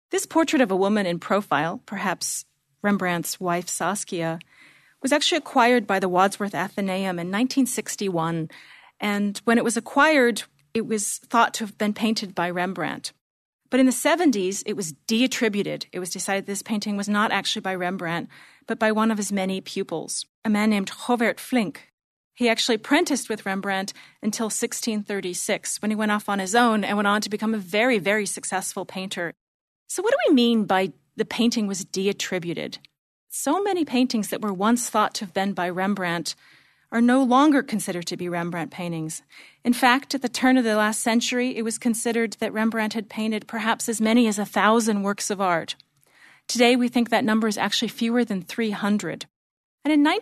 This portrait of a woman in profile, perhaps Rembrandt's wife Saskia, was actually acquired by the Wadsworth Atheneum in 1961. And when it was acquired, it was thought to have been painted by Rembrandt. But in the 70s, it was de-attributed. It was decided this painting was not actually by Rembrandt, but by one of his many pupils, a man named Govert Flinck. He actually apprenticed with Rembrandt until 1636, when he went off on his own and went on to become a very, very successful painter. So what do we mean by the painting was de-attributed? So many paintings that were once thought to have been by Rembrandt are no longer considered to be Rembrandt paintings. In fact, at the turn of the last century, it was considered that Rembrandt had painted perhaps as many as 1,000 works of art. Today, we think that number is actually fewer than 300. And in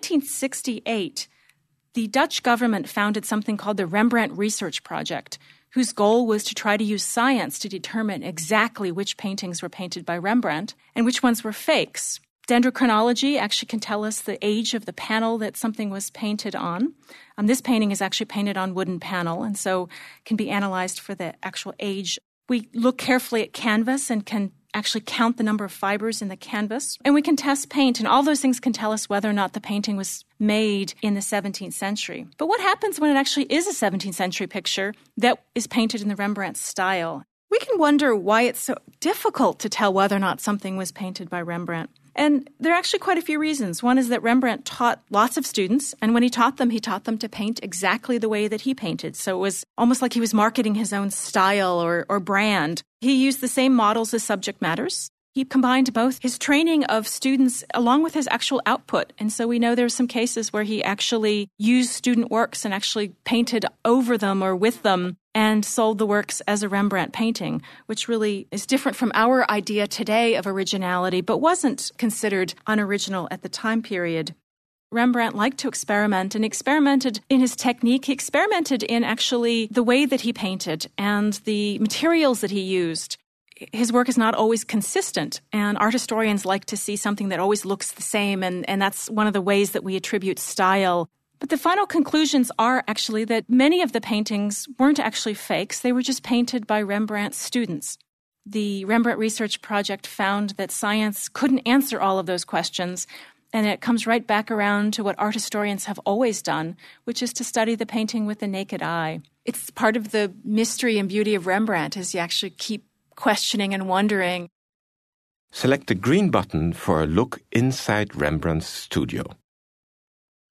1968, the Dutch government founded something called the Rembrandt Research Project, whose goal was to try to use science to determine exactly which paintings were painted by Rembrandt and which ones were fakes. Dendrochronology actually can tell us the age of the panel that something was painted on. This painting is actually painted on wooden panel and so can be analyzed for the actual age. We look carefully at canvas and can actually count the number of fibers in the canvas. And we can test paint, and all those things can tell us whether or not the painting was made in the 17th century. But what happens when it actually is a 17th century picture that is painted in the Rembrandt style? We can wonder why it's so difficult to tell whether or not something was painted by Rembrandt. And there are actually quite a few reasons. One is that Rembrandt taught lots of students, and when he taught them to paint exactly the way that he painted. So it was almost like he was marketing his own style or brand. He used the same models as subject matters. He combined both his training of students along with his actual output. And so we know there are some cases where he actually used student works and actually painted over them or with them and sold the works as a Rembrandt painting, which really is different from our idea today of originality, but wasn't considered unoriginal at the time period. Rembrandt liked to experiment and experimented in his technique. He experimented in actually the way that he painted and the materials that he used. His work is not always consistent, and art historians like to see something that always looks the same, and that's one of the ways that we attribute style. But the final conclusions are actually that many of the paintings weren't actually fakes. They were just painted by Rembrandt's students. The Rembrandt Research Project found that science couldn't answer all of those questions, and it comes right back around to what art historians have always done, which is to study the painting with the naked eye. It's part of the mystery and beauty of Rembrandt is you actually keep questioning and wondering. Select the green button for a look inside Rembrandt's studio.